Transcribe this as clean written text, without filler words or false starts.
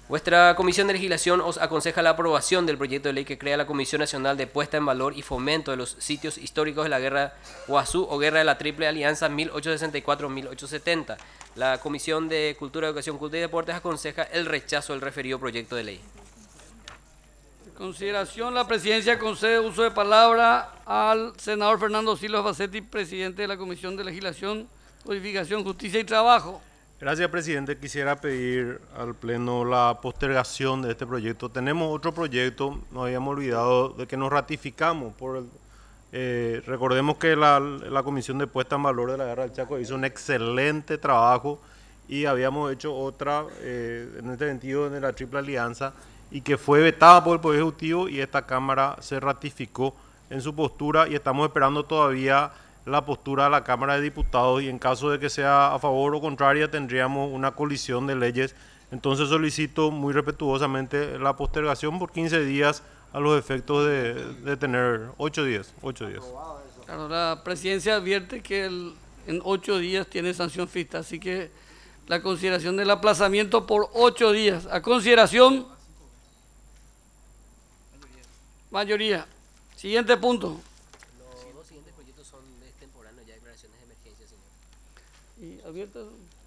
Vuestra Comisión de Legislación os aconseja la aprobación del proyecto de ley que crea la Comisión Nacional de Puesta en Valor y Fomento de los Sitios Históricos de la Guerra Guazú o Guerra de la Triple Alianza 1864-1870. La Comisión de Cultura, Educación, Cultura y Deportes aconseja el rechazo del referido proyecto de ley. En consideración, la presidencia concede uso de palabra al senador Fernando Silva Bassetti, presidente de la Comisión de Legislación, Codificación, Justicia y Trabajo. Gracias, presidente. Quisiera pedir al Pleno la postergación de este proyecto. Tenemos otro proyecto, nos habíamos olvidado de que nos ratificamos. Recordemos que la Comisión de Puesta en Valor de la Guerra del Chaco hizo un excelente trabajo y habíamos hecho otra, en este sentido, de la Triple Alianza, y que fue vetada por el Poder Ejecutivo y esta Cámara se ratificó en su postura y estamos esperando todavía la postura de la Cámara de Diputados y en caso de que sea a favor o contraria tendríamos una colisión de leyes. Entonces solicito muy respetuosamente la postergación por 15 días a los efectos de tener 8 días. 8 días. Claro, la presidencia advierte que en 8 días tiene sanción ficta, así que la consideración del aplazamiento por 8 días. A consideración, mayoría. Siguiente punto. Los dos siguientes proyectos son extemporáneos, ya declaraciones de emergencia, señor. Y advierte.